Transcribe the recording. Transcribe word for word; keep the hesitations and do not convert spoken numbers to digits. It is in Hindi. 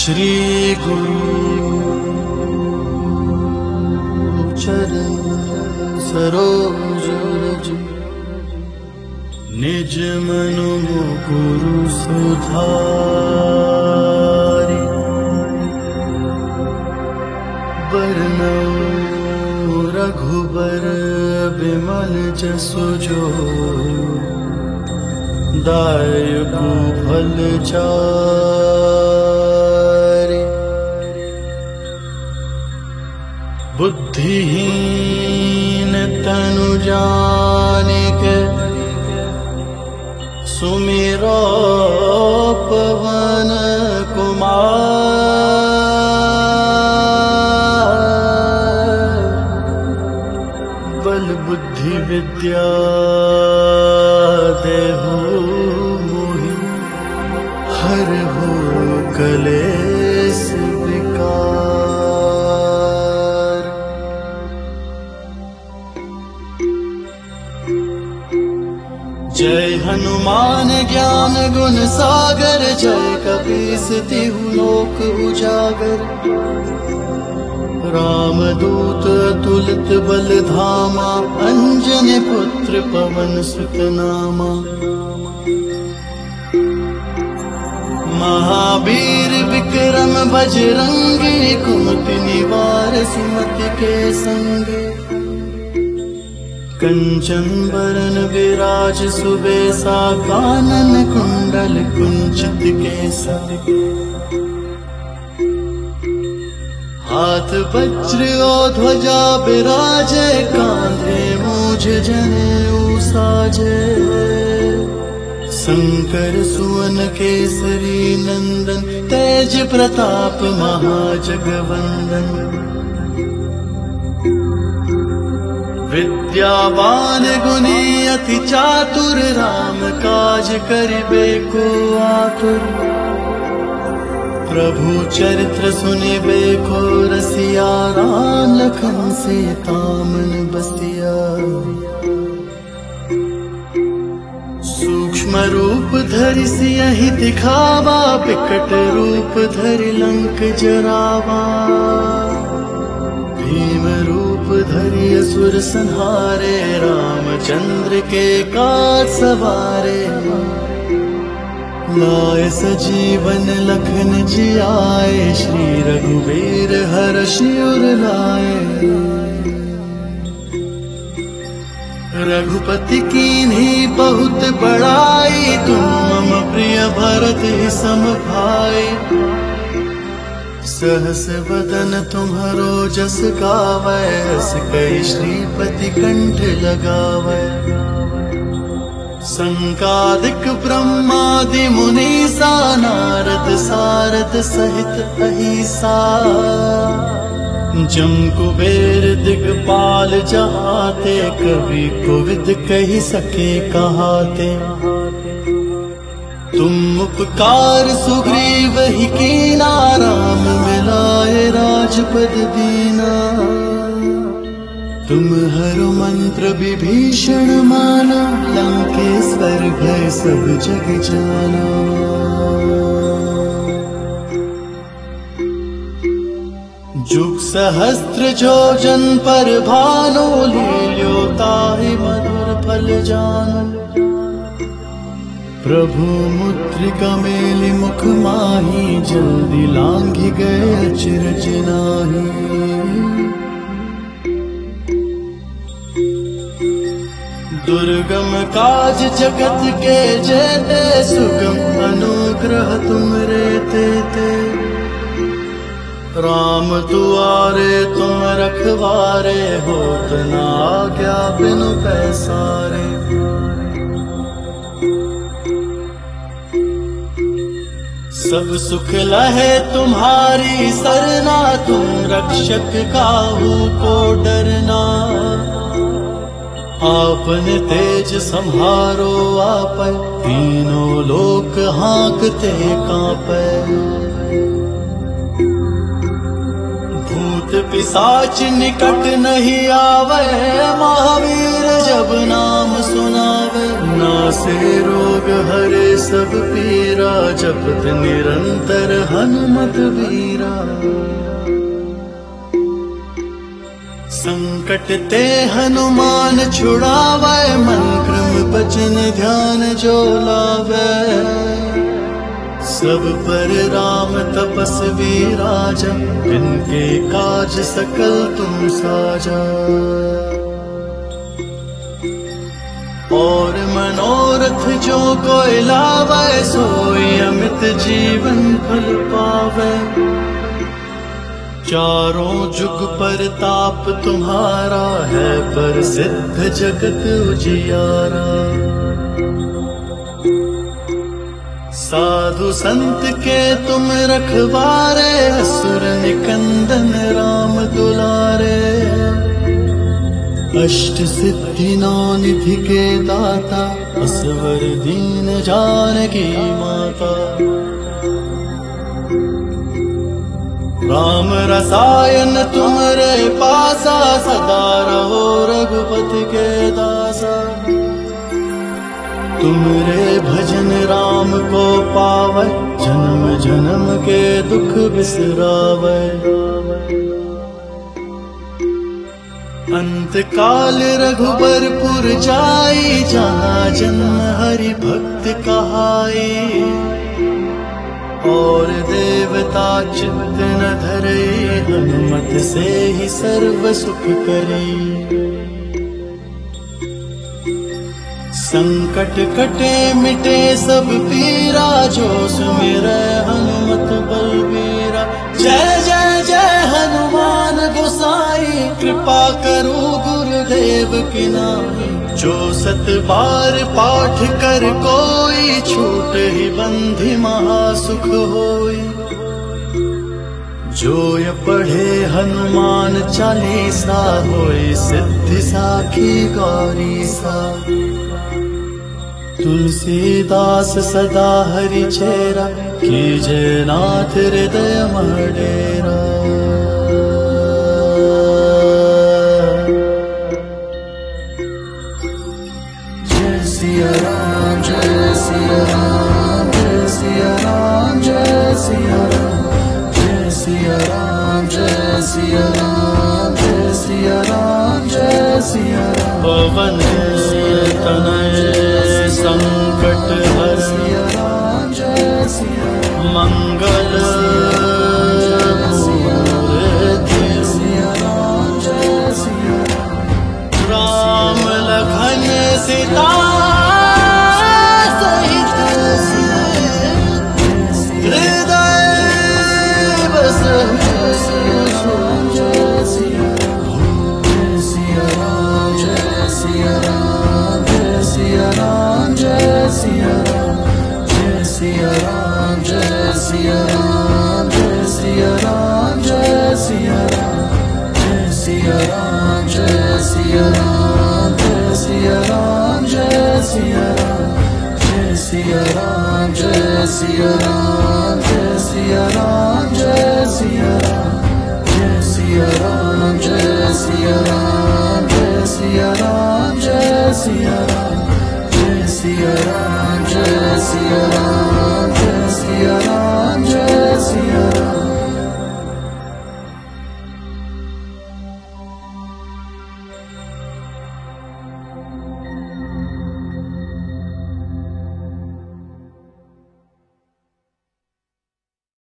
श्री गुरु चरण सरोज रज निज मनु गुरु सुधारि बरनौ रघुबर बिमल जसु जो दायकु फल चारि बुद्धिहीन तनु जानिके सुमिरो पवन कुमार बल बुद्धि विद्या देहु मोहि हरहु कलेस विकार। जय हनुमान ज्ञान गुण सागर जय कपीस तिहु लोक उजागर रामदूत अतुलित बल धामा अंजनी पुत्र पवन सुत नामा महावीर विक्रम बजरंगी कुमति निवार सुमति के संगे कंचन बरन विराज सुबेसा कानन कुंडल कुंचित केसा हाथ वज्र और ध्वजा विराजे कांधे मूझ जनेऊ साजे शंकर सुवन केसरी नंदन तेज प्रताप महाजगवंदन विद्यावान गुणी अति चातुर राम काज करिबे को आतुर प्रभु चरित्र सुनिबे को रसिया राम लखन सीता मन बसिया सूक्ष्म रूप धरि सियहि दिखावा विकट रूप धरि लंक जरावा भीम रूप धरि असुर संहारे रामचंद्र के काज सवारे लाए सजीवन लखन जियाए श्री रघुवीर हर्षि उर लाए रघुपति कीन्ही बहुत बड़ाई तुम मम प्रिय भरत सम भाई सहस बदन तुम्हरो जस गावै रस कई श्रीपति कंठ लगावै संकादिक ब्रह्मादि मुनीसा नारद सारद सहित अहिसा जम कुबेर दिगपाल जहाते कवि कोविद कहि सके कहाते तुम उपकार सुग्रीव ही कीना राम मिलाए राजपद दीना तुम हरु मंत्र विभीषण माना लंकेश्वर भय सब जग जाना। जुग सहस्त्र जोजन पर भानु लील्यो ताहि मधुर फल जानु प्रभु मुद्रिका मेलि मुख माही जल्दी लांघि गए अचरज नाही। दुर्गम काज जगत के जेते सुगम अनुग्रह तुम रे तेते राम दुआरे तुम रखवारे होत न आज्ञा बिनु पैसारे सब सुख लहे तुम्हारी सरना तुम रक्षक काहू को डरना आपने तेज संहारो आपै तीनों लोक हाँकते कांपै भूत पिशाच निकट नहीं आवे महावीर जब नाम सुनावे नासे रोग हरे सब पीरा, जपत निरंतर हनुमत वीरा। संकट ते हनुमान छुड़ावे, मन क्रम बचन ध्यान जो लावे। सब पर राम तपस्वी राजा, इनके काज सकल तुम साजा। और मनोरथ जो कोई लावे, सोई अमित जीवन फल पावे। चारों जुग पर ताप तुम्हारा है, पर सिद्ध जगत उजियारा। साधु संत के तुम रखवारे, असुर निकंदन राम दुलारे। अष्ट सिद्धि नौ निधि के दाता, असवर दीन जानकी माता। राम रसायन तुम्हारे पासा, सदा रहो रघुपति के दासा। तुमरे भजन राम को पावै, जन्म जन्म के दुख बिसरावै। अंत काल रघुबरपुर जाई, जहाँ जन्म हरि भक्त कहाई। और देवता चित्त न धरे, हनुमत से ही सर्व सुख करे। संकट कटे मिटे सब पीरा, जो सुमिरै हनुमत बलबीरा। जय जय जय हनुमान गोसाई, कृपा करो गुरुदेव की नाई। जो सत बार पाठ कर कोई, छूट ही बंधि महासुख होई। जो ये पढ़े हनुमान चालीसा, होई सिद्धि साखी गौरी सा। तुलसीदास सदा हरि चेरा, कीजय नाथ हृदय मह डेरा। जय सिया राम जय सिया राम, जय सिया राम जय सिया राम। जय सिया राम जय सिया राम, जय सिया राम जय सिया राम। पवन तनय संकट हर, मंगल मूर्ति। राम लखन सीता सहित, हृदय बसहि। जय सिया राम जय सिया राम, जय सिया राम जय सिया राम। जय सिया राम जय सिया राम, जय सिया राम जय सिया राम। जय सिया राम जय सिया राम, जय सिया राम जय सिया राम। जय सिया राम जय सिया राम, जय सिया राम।